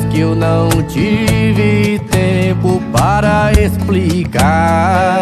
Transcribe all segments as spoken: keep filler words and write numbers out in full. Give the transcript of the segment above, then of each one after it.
que eu não tive tempo para explicar.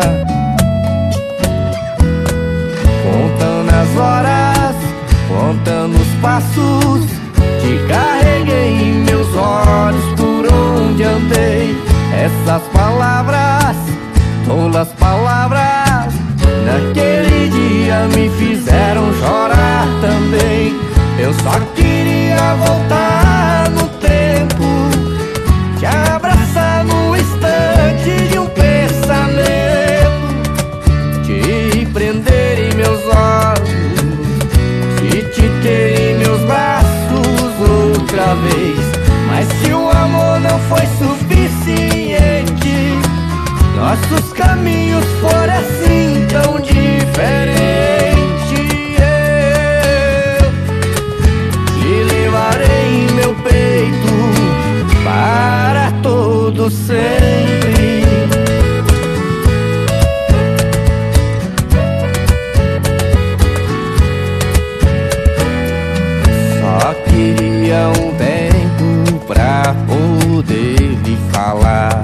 Contando as horas, contando os passos, te carreguei em meus olhos por onde andei. Essas palavras, tolas palavras, naquele dia me fizeram chorar também. Eu só queria voltar no tempo, te abraçar no instante de um pensamento, te prender em meus olhos e te ter em meus braços outra vez. Mas se o amor não foi suficiente, nossos caminhos foram assim tão diferentes. Para todo sempre. Só queria um tempo pra poder lhe falar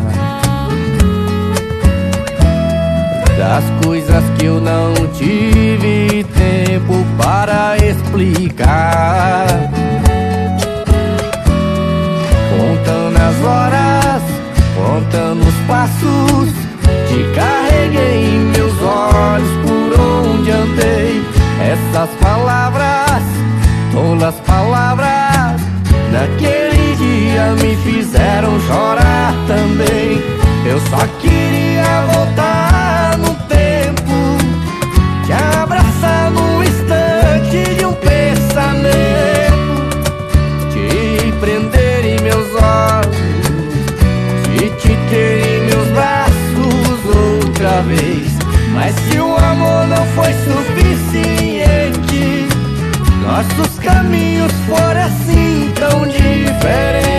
das coisas que eu não tive tempo para explicar. Contando as horas, contando os passos, te carreguei em meus olhos por onde andei. Essas palavras, tolas palavras, naquele dia me fizeram chorar também. Eu só queria voltar no tempo, te abraçar no instante de um pensamento, te prender em meus olhos e te ter em meus braços outra vez. Mas se o amor não foi suficiente, nossos caminhos foram assim tão diferentes.